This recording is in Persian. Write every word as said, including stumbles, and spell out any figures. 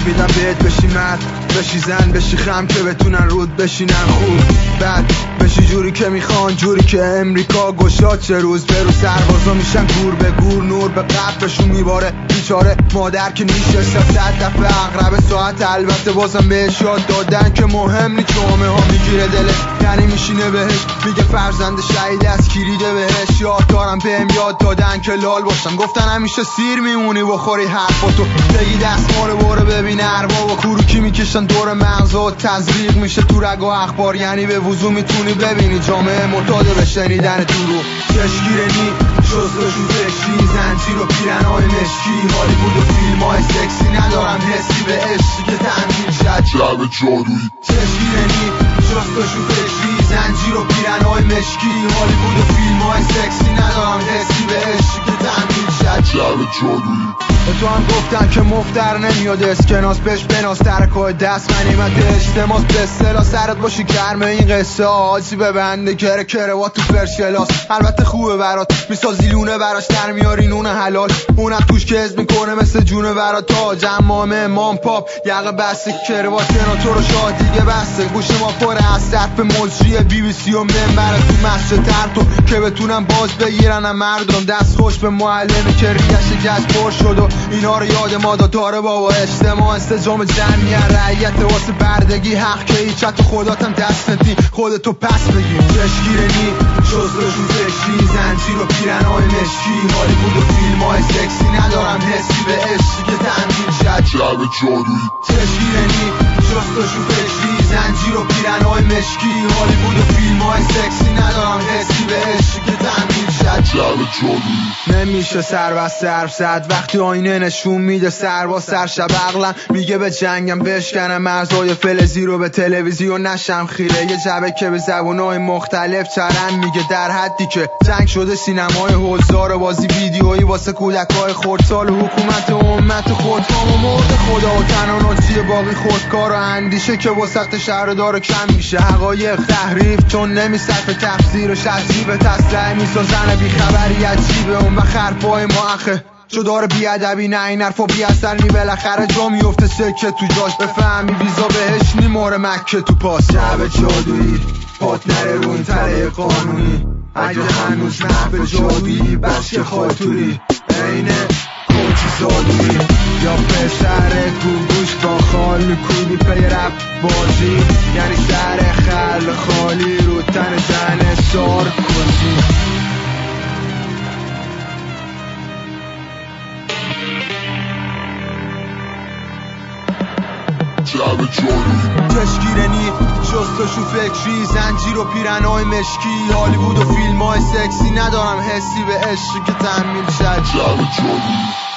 یاد میدم بهت بشی مرد، بشی زن، بشی خم که بتونن رود بشینن خوب. بعد بشی جوری که میخوان، جوری که امریکا گشاد چه روز به روز سربازا میشن گور به گور، نور به قبرشون میباره بیچاره مادر که نیشه صد دفعه اقرب ساعت. البته بازم بهش یاد دادن که مهم نی جامعه ها میگیره دلش، یعنی میشینه بهش میگه فرزند شهید از کلیده بهش. یاد دارم بهم یاد دادن که لال باشم، گفتن همیشه سیر میمونی بخوری حرفاتو بگی دستمال باره ببین ارباب و کوروکی میکشن دور مغزا و تزریق میشه تو رگ و اخبار، یعنی به وضوح میتونی ببینی جامعه معتاد به شنیدن دروغ. چشگیره نی شستشو فکری، زنجیر و پیرنهای مشکی، هالیوود و فیلم های سکسی، ندارم حسی به عشقی که تنبیل شد شب جادویی. چشگیره نی شستشو فکری، زنجیر و پیرنهای مشکی، هالیوود و فیلم های سکسی، ندارم حسی به عشقی که تنبیل شد شب جادویی. به تو هم گفتن که مفتر نمیاد اسکناس بهش بناس ترکای دست منیمت اجتماس به اصطلاح سرت باشی کرمه این قصه آجی ببنده کره کروات تو فرشلاس. البته خوبه برات میسازی لونه براش در میاری نون حلال، اونم توش کز میکنه مثل جونه برات تا جمامه امام پاپ یقه بسته کروات کنا تو رو شاد دیگه بسته. گوش ما پره از صرف مجری بی بی سی و منبره تو مسجد ترتو که بتونم باز بگیرن مردم دست خوش به معلمه که ریش گشت پر شد و اینا رو یاد ما داره بابا. اجتماع استجام جمعیت رعیت واسه بردگی حق که هیچ تو خداتم دست ندی خودتو پس بگیر. چشگیره نی شستشو فکری، زنجیر و پیرنهای مشکی، هالیوود و فیلم های سکسی، ندارم حسی به عشقی که تنبیل شد شب جادویی. چشگیره نی شستشو فکری، زنجیر و پیرنهای مشکی، هالیوود و فیلم های سکسی، ندارم حسی به عشقی که تنبیل شد شب جادویی. نمیشه سر و صرف زد وقتی آینه نشون میده سر با سر شب عقلم میگه به جنگم بشکنم مرزای فلزی رو به تلویزیون نشم خیره. یه جبه که به زبونهای مختلف چرن میگه در حدی که جنگ شده سینمای هزار بازی ویدیویی واسه کودکای خردسال و حکومت و امت خودکام و مرد خدا و تناناتی باقی خودکار و اندیشه که وسط شهر داره کم میشه. حقایق تحریف چون نمیصرف تفسیر و شجیب تسلح میسازن بیخبری عجیبه. اون و خرفای ما اخه چو داره بیادبی نه این حرفا بی اثر نی بالاخره جا میفته سکه تو جاش بفهمی ویزا بهش نیماره مکه تو پاس. شب جادویی پات نره رو این تله قانونی، اگه هنوز نه به جادویی بس که خاطوری اینه کوچی زادویی یا پسر گوگوش با خال میکوبی پی رب بازی، یعنی سر خل خالی رو تن زن سار کنی. شب جادویی. چشگیره نی شستشو فکری، زنجیر و پیرنهای مشکی، هالیوود و فیلم های سکسی، ندارم حسی به عشقی که تحمیل شد شب جادویی.